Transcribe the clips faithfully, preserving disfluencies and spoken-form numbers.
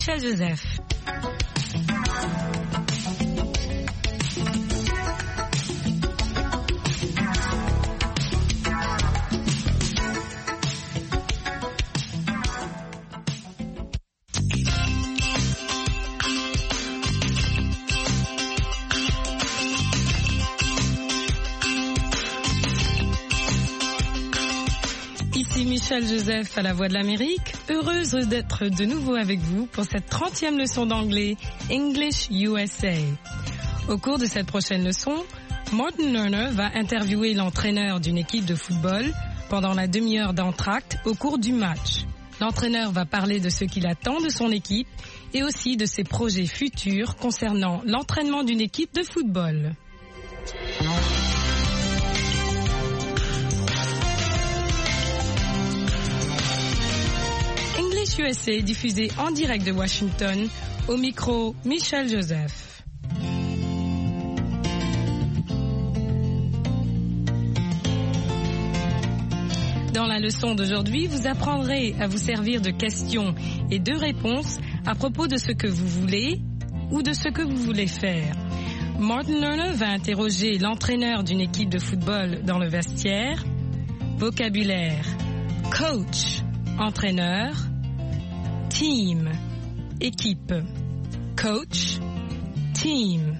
Michel Joseph. Michel Joseph à la Voix de l'Amérique, heureuse d'être de nouveau avec vous pour cette trentième leçon d'anglais English U S A. Au cours de cette prochaine leçon, Martin Lerner va interviewer l'entraîneur d'une équipe de football pendant la demi-heure d'entracte au cours du match. L'entraîneur va parler de ce qu'il attend de son équipe et aussi de ses projets futurs concernant l'entraînement d'une équipe de football. U S A diffusé en direct de Washington, au micro Michel Joseph. Dans la leçon d'aujourd'hui, vous apprendrez à vous servir de questions et de réponses à propos de ce que vous voulez ou de ce que vous voulez faire. Martin Lerner va interroger l'entraîneur d'une équipe de football dans le vestiaire. Vocabulaire: coach, entraîneur. Team, équipe. Coach, team.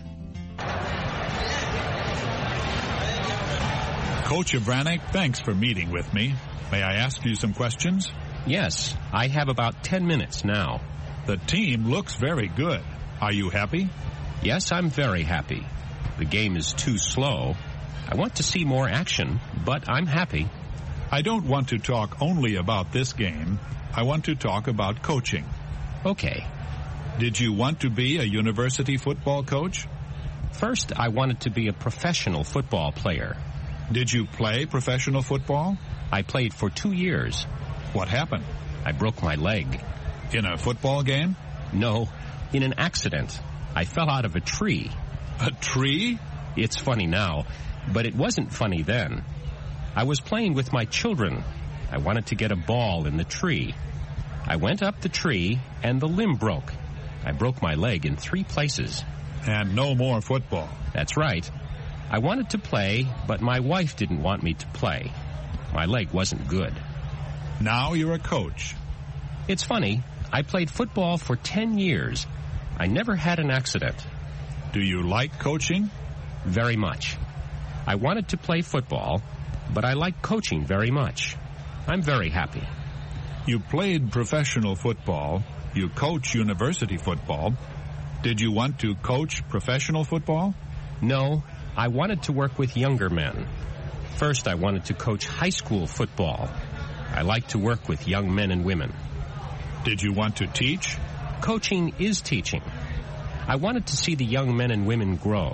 Coach Abranek, thanks for meeting with me. May I ask you some questions? Yes, I have about ten minutes now. The team looks very good. Are you happy? Yes, I'm very happy. The game is too slow. I want to see more action, but I'm happy. I don't want to talk only about this game. I want to talk about coaching. Okay. Did you want to be a university football coach? First, I wanted to be a professional football player. Did you play professional football? I played for two years. What happened? I broke my leg. In a football game? No, in an accident. I fell out of a tree. A tree? It's funny now, but it wasn't funny then. I was playing with my children. I wanted to get a ball in the tree. I went up the tree, and the limb broke. I broke my leg in three places. And no more football. That's right. I wanted to play, but my wife didn't want me to play. My leg wasn't good. Now you're a coach. It's funny. I played football for ten years. I never had an accident. Do you like coaching? Very much. I wanted to play football, but I like coaching very much. I'm very happy. You played professional football. You coach university football. Did you want to coach professional football? No, I wanted to work with younger men. First, I wanted to coach high school football. I like to work with young men and women. Did you want to teach? Coaching is teaching. I wanted to see the young men and women grow.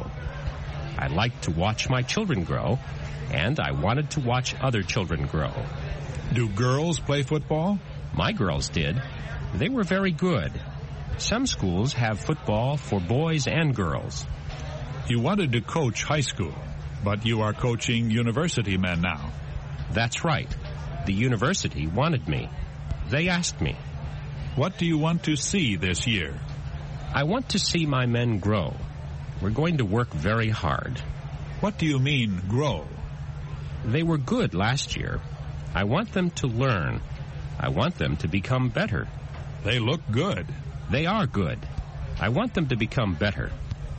I liked to watch my children grow, and I wanted to watch other children grow. Do girls play football? My girls did. They were very good. Some schools have football for boys and girls. You wanted to coach high school, but you are coaching university men now. That's right. The university wanted me. They asked me. What do you want to see this year? I want to see my men grow. We're going to work very hard. What do you mean, grow? They were good last year. I want them to learn. I want them to become better. They look good. They are good. I want them to become better.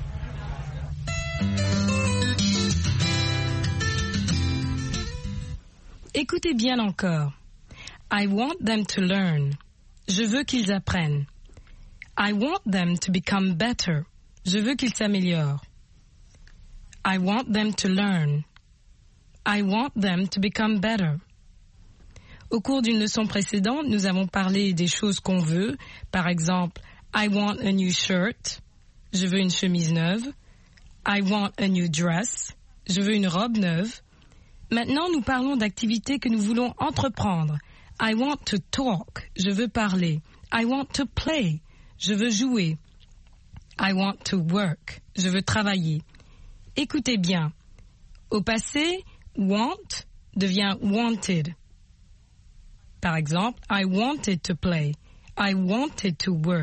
Écoutez bien encore. I want them to learn. Je veux qu'ils apprennent. I want them to become better. Je veux qu'ils s'améliorent. I want them to learn. I want them to become better. Au cours d'une leçon précédente, nous avons parlé des choses qu'on veut. Par exemple, I want a new shirt. Je veux une chemise neuve. I want a new dress. Je veux une robe neuve. Maintenant, nous parlons d'activités que nous voulons entreprendre. I want to talk. Je veux parler. I want to play. Je veux jouer. I want to work. Je veux travailler. Écoutez bien. Au passé, want devient wanted. Par exemple, I wanted to play. I wanted to work.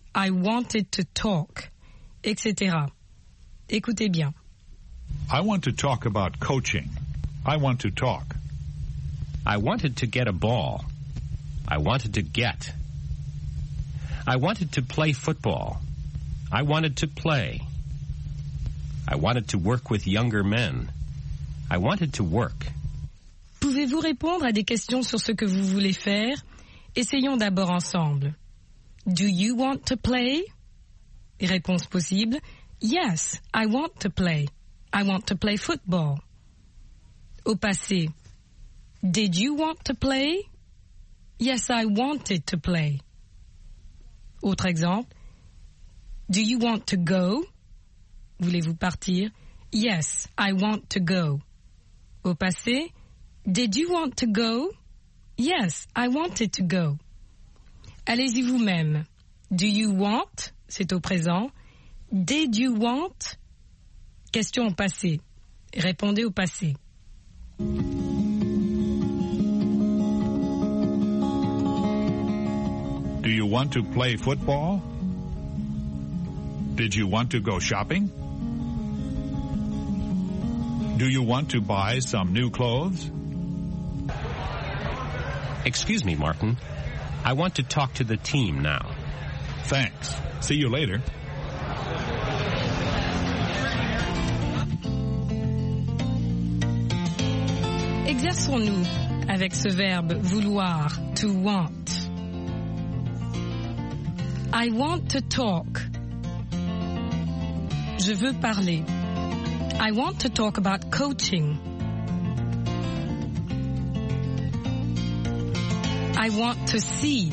I wanted to talk, et cetera. Écoutez bien. I want to talk about coaching. I want to talk. I wanted to get a ball. I wanted to get. I wanted to play football. I wanted to play. I wanted to work with younger men. I wanted to work. Pouvez-vous répondre à des questions sur ce que vous voulez faire? Essayons d'abord ensemble. Do you want to play? Réponse possible. Yes, I want to play. I want to play football. Au passé. Did you want to play? Yes, I wanted to play. Autre exemple. Do you want to go? Voulez-vous partir? Yes, I want to go. Au passé. Did you want to go? Yes, I wanted to go. Allez-y vous-même. Do you want? C'est au présent. Did you want? Question au passé. Répondez au passé. Do you want to play football? Did you want to go shopping? Do you want to buy some new clothes? Excuse me, Martin. I want to talk to the team now. Thanks. See you later. Exerçons-nous avec ce verbe vouloir, to want. I want to talk. Je veux parler. I want to talk about coaching. I want to see.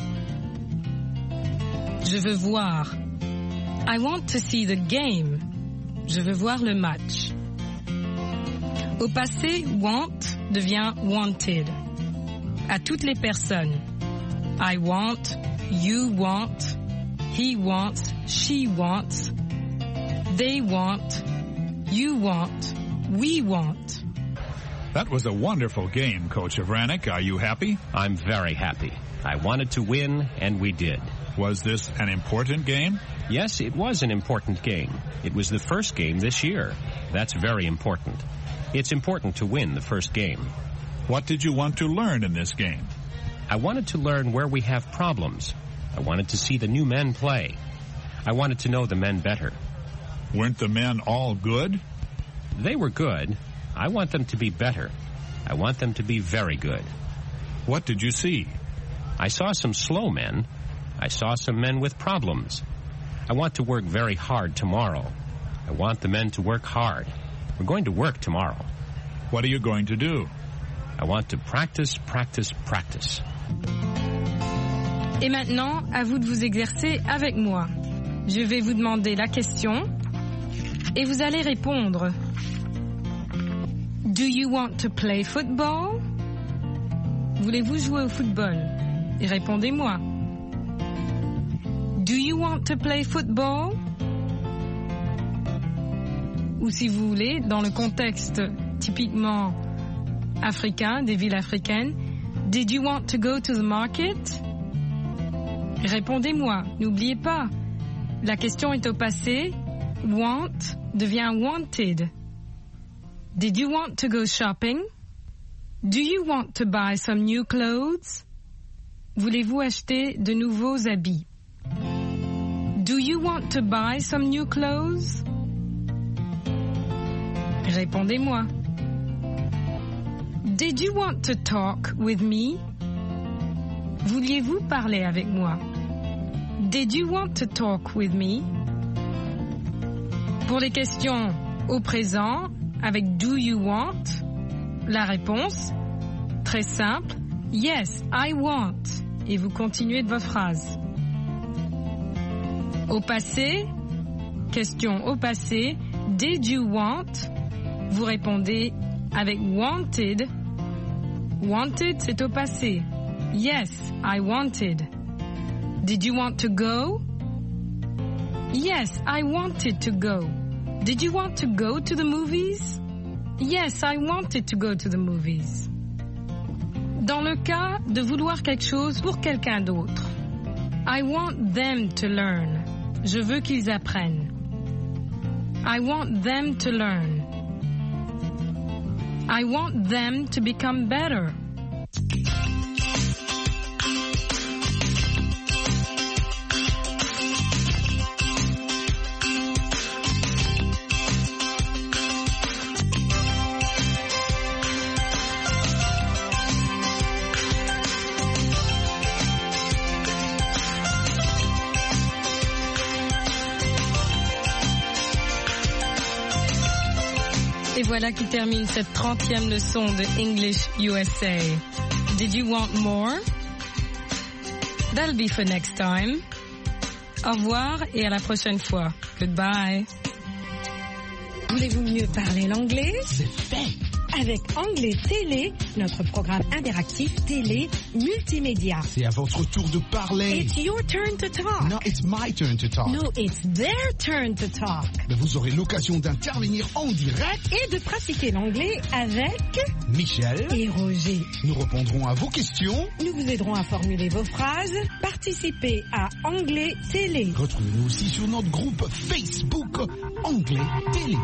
Je veux voir. I want to see the game. Je veux voir le match. Au passé, want devient wanted. À toutes les personnes. I want, you want, he wants, she wants, they want, you want, we want. That was a wonderful game, Coach Avranek. Are you happy? I'm very happy. I wanted to win, and we did. Was this an important game? Yes, it was an important game. It was the first game this year. That's very important. It's important to win the first game. What did you want to learn in this game? I wanted to learn where we have problems. I wanted to see the new men play. I wanted to know the men better. Weren't the men all good? They were good. I want them to be better. I want them to be very good. What did you see? I saw some slow men. I saw some men with problems. I want to work very hard tomorrow. I want the men to work hard. We're going to work tomorrow. What are you going to do? I want to practice, practice, practice. Et maintenant, à vous de vous exercer avec moi. Je vais vous demander la question et vous allez répondre. Do you want to play football? Voulez-vous jouer au football? Et répondez-moi. Do you want to play football? Ou si vous voulez, dans le contexte typiquement africain, des villes africaines, did you want to go to the market? Répondez-moi, n'oubliez pas, la question est au passé, want devient wanted. Did you want to go shopping? Do you want to buy some new clothes? Voulez-vous acheter de nouveaux habits? Do you want to buy some new clothes? Répondez-moi. Did you want to talk with me? Vouliez-vous parler avec moi? Did you want to talk with me? Pour les questions au présent, avec do you want, la réponse, très simple, yes, I want. Et vous continuez de votre phrase. Au passé, question au passé, did you want? Vous répondez avec wanted. Wanted, c'est au passé. Yes, I wanted. Did you want to go? Yes, I wanted to go. Did you want to go to the movies? Yes, I wanted to go to the movies. Dans le cas de vouloir quelque chose pour quelqu'un d'autre, I want them to learn. Je veux qu'ils apprennent. I want them to learn. I want them to become better. Et voilà qui termine cette trentième leçon de English U S A. Did you want more? That'll be for next time. Au revoir et à la prochaine fois. Goodbye. Voulez-vous mieux parler l'anglais? C'est fait. Avec Anglais Télé, notre programme interactif télé multimédia. C'est à votre tour de parler. It's your turn to talk. No, it's my turn to talk. No, it's their turn to talk. Mais vous aurez l'occasion d'intervenir en direct et de pratiquer l'anglais avec Michel et Roger. Nous répondrons à vos questions. Nous vous aiderons à formuler vos phrases. Participez à Anglais Télé. Retrouvez-nous aussi sur notre groupe Facebook Anglais Télé.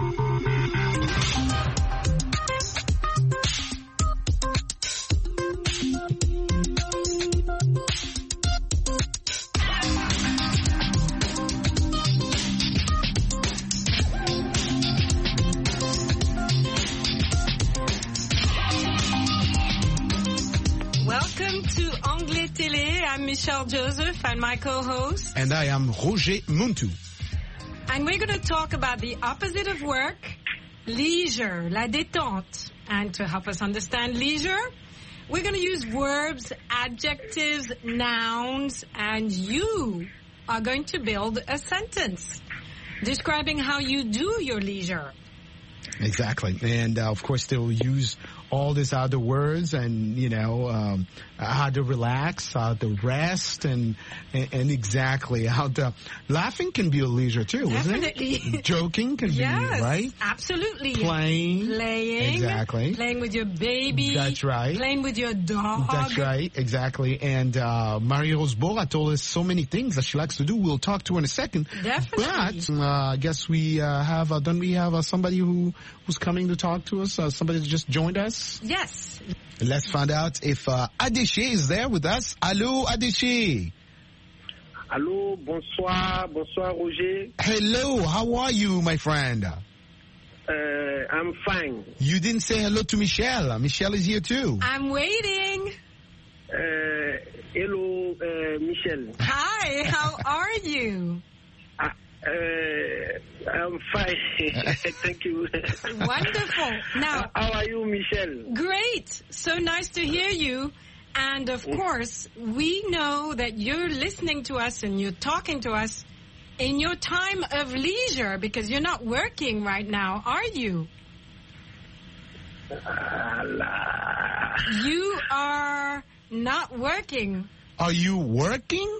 I'm Michelle Joseph and my co-host. And I am Roger Muntu. And we're going to talk about the opposite of work, leisure, la détente. And to help us understand leisure, we're going to use verbs, adjectives, nouns, and you are going to build a sentence describing how you do your leisure. Exactly. And uh, of course, they'll use all these other words and, you know, um, how to relax, how to rest, and, and and exactly how to... Laughing can be a leisure too, Definitely. Isn't it? Joking can yes, be, right? Absolutely. Playing. Playing. Exactly. Playing with your baby. That's right. Playing with your dog. That's right, exactly. And uh, Marie-Rose Bora told us so many things that she likes to do. We'll talk to her in a second. Definitely. But uh, I guess we uh, have, uh, don't we have uh, somebody who who's coming to talk to us? Uh, somebody that just joined us? Yes. Let's find out if uh, Adeshe is there with us. Hello, Adeshe. Hello, bonsoir, bonsoir, Roger. Hello, how are you, my friend? Uh, I'm fine. You didn't say hello to Michelle. Michelle is here too. I'm waiting. Uh, hello, uh, Michelle. Hi, how are you? Uh, uh, I'm fine. Thank you. Wonderful. Now, how are you, Michelle? Great. So nice to hear you. And of course, we know that you're listening to us and you're talking to us in your time of leisure because you're not working right now, are you? Allah. You are not working. Are you working?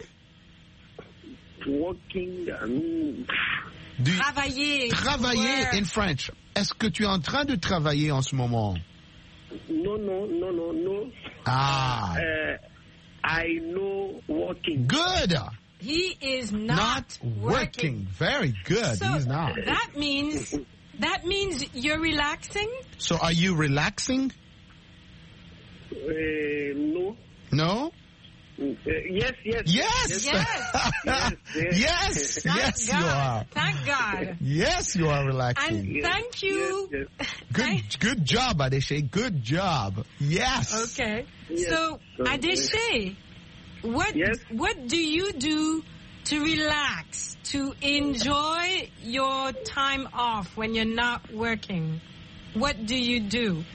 Working. Um, Do you, Travailler. Travailler Work. in French. Est-ce que tu es en train de travailler en ce moment? no, no, no, no, no. Ah. Uh, I know working. Good. He is not, Not working. working. Very good. So He's not. that means that means you're relaxing. So are you relaxing? Uh, no. No? Uh, yes, yes. Yes. Yes. Yes, yes. Yes. Thank Yes, God. you are. Thank God. Yes, you are relaxing. And Yes, thank you. yes, Good, Thank- good job, Adeshe. Good job. Yes. Okay. Yes. So, So, Adeshe, what Yes? what do you do to relax, to enjoy your time off when you're not working? What do you do?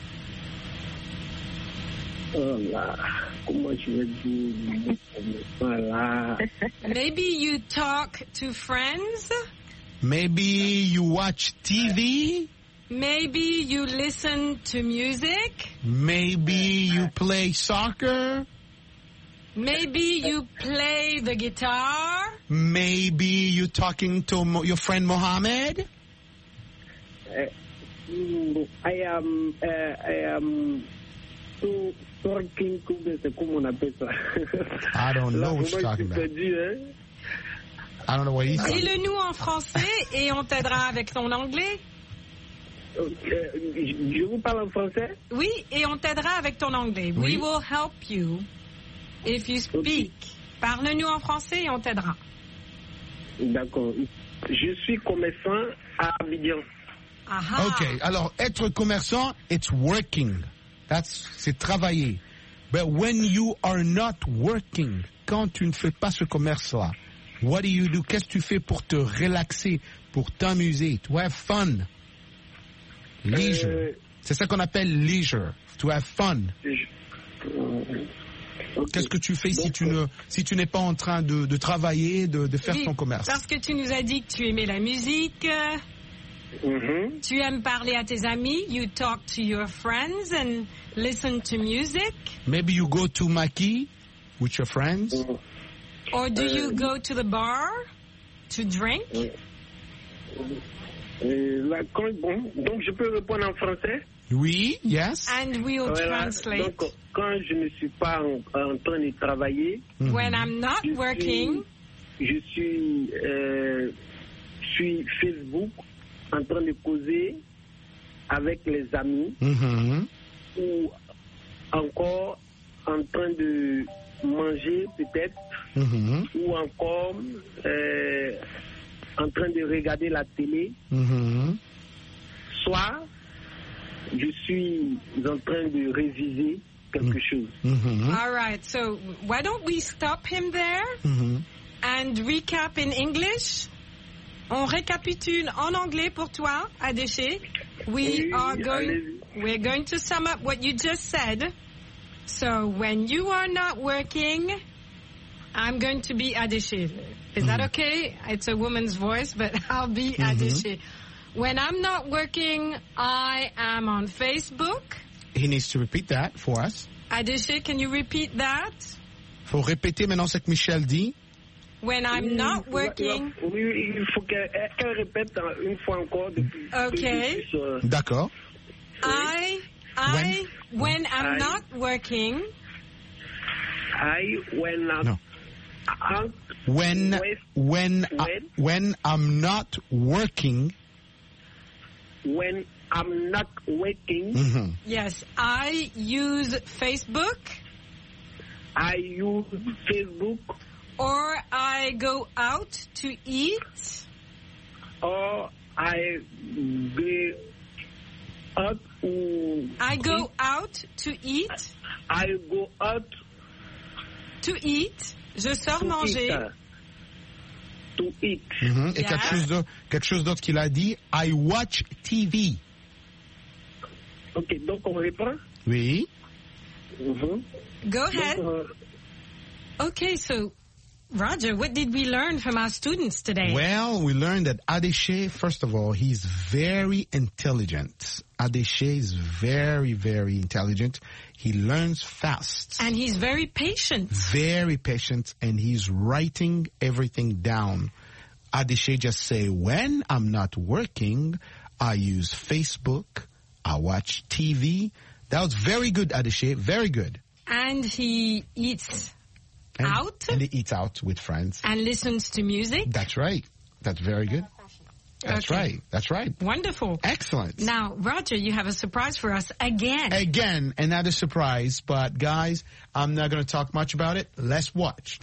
Oh là, comment je vais dire? Voilà. Maybe you talk to friends. Maybe you watch T V. Maybe you listen to music. Maybe you play soccer. Maybe you play the guitar. Maybe you talking to Mo- your friend Mohammed. Uh, mm, I am, uh, I am so talking to the, comment on appelle ça? I don't know Là, what you're comment talking je about. peux dire, hein? I don't know what he said. Dis-le-nous en français et on t'aidera avec ton anglais. Euh, je vous parle en français? Oui, et on t'aidera avec ton anglais. Oui. We will help you if you speak. Parle-nous en français et on t'aidera. D'accord. Je suis commerçant à Abidjan. Aha. Ok, alors être commerçant, it's working. That's, c'est travailler. But when you are not working, quand tu ne fais pas ce commerce-là, what do you do? Qu'est-ce que tu fais pour te relaxer, pour t'amuser, to have fun? Leisure. Euh, C'est ça qu'on appelle leisure, to have fun. Je- euh, ok. Qu'est-ce que tu fais si Donc, tu ne, si tu n'es pas en train de, de travailler, de, de faire Oui, ton commerce? parce que tu nous as dit que tu aimais la musique, euh, Mhm. tu aimes parler à tes amis, you talk to your friends and listen to music, Maybe you go to Maki with your friends. or do you Euh, go to the bar to drink? Euh, là, quand- bon, donc je peux répondre en français. Oui, yes. And we'll Voilà. translate. Donc quand je ne suis pas en, en train de travailler, When I'm not je working, suis, je suis euh, sur Facebook en train de causer avec les amis Mhm. ou encore en train de manger peut-être Mhm. ou encore euh, en train de regarder la télé, Mhm. soit je suis en train de réviser quelque chose. Mhm. all right, so why don't we stop him there Mhm. and recap in English? On récapitule en anglais pour toi, Adéché. We Oui, are going, allez-y. we're going to sum up what you just said. So when you are not working, I'm going to be Adéché. Is that okay? It's a woman's voice, but I'll be Adéché. When I'm not working, I am on Facebook. He needs to repeat that for us. Adéché, can you repeat that? Faut répéter maintenant ce que Michel dit. When I'm not working, Oui, oui, il faut qu'elle qu'elle répète en- une fois encore. Depuis, Ok. depuis, euh, D'accord. I, I, when I'm I- not working, I, when I'm No. out, When, when, uh, When? when I'm not working. when I'm not working, Mhm. yes, I use Facebook I use Facebook or I go out to eat or I go out. ou- I go out to eat, I go out to eat. Je sors to manger. eat. To eat. Mhm. Et Yeah. quelque chose d'autre, quelque chose d'autre qu'il a dit. I watch T V. Ok, donc on reprend. Oui. Mhm. Go Donc, ahead. euh, Okay, so Roger, what did we learn from our students today? Well, we learned that Adéché, first of all, he's very intelligent. Adéché is very, very intelligent. He learns fast. And he's very patient. Very patient, and he's writing everything down. Adéché just say, when I'm not working, I use Facebook, I watch T V. That was very good, Adéché, very good. And he eats And, Out? And he eats out with friends. and listens to music. That's right. That's very good. That's Okay. right. That's right. Wonderful. Excellent. Now, Roger, you have a surprise for us again. Again, another surprise, but guys, I'm not going to talk much about it. Let's watch.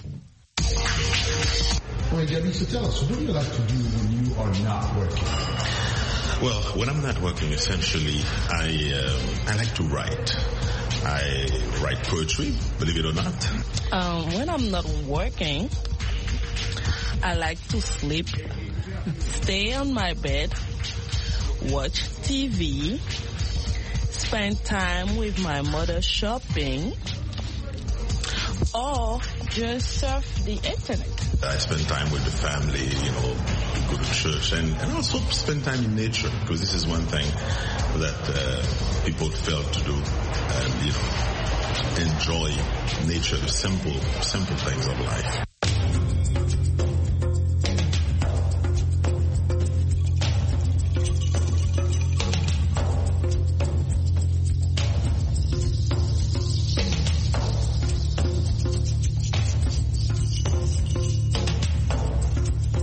All right, Gabby, so tell us, what do you like to do when you are not working? Well, when I'm not working, essentially, I um, I like to write. I write poetry, believe it or not. Um, when I'm not working, I like to sleep, stay on my bed, watch T V, spend time with my mother shopping, or just surf the internet. I spend time with the family, you know, go to church, and, and also spend time in nature, because this is one thing that uh, people fail to do, and, you know, enjoy nature, the simple, simple things of life.